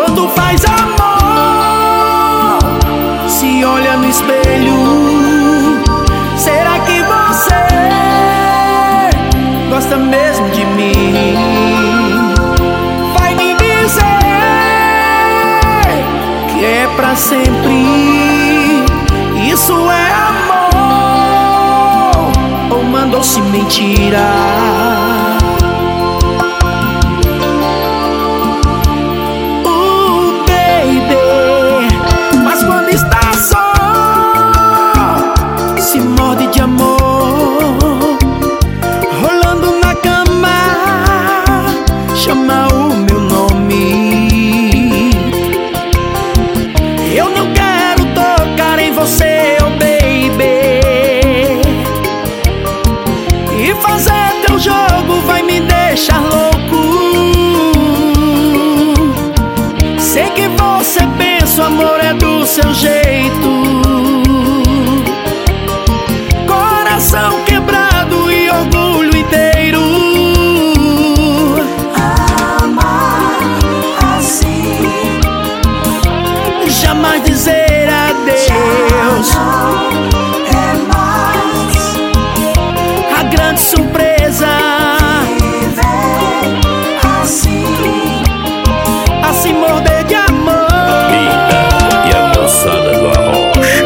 quando faz amor, se olha no espelho, será que você gosta mesmo de mim? Vai me dizer que é pra sempre, isso é amor, ou mandou-se mentira? Chama o meu nome. Eu não quero tocar em você, oh baby, e fazer teu jogo vai me deixar louco. Sei que você pensa, o amor é do seu jeito. Coração quebrado e orgulho inteiro. Jamais dizer adeus, é mais a grande surpresa. viver assim morder de amor. Eita, e a moçada do Arrocha.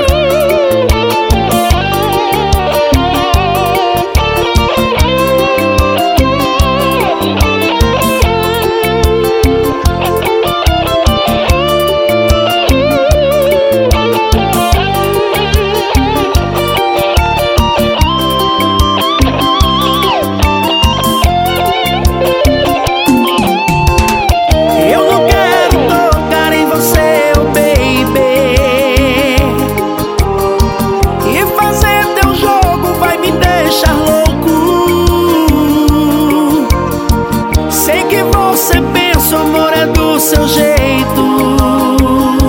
Sei que você pensa, o amor é do seu jeito.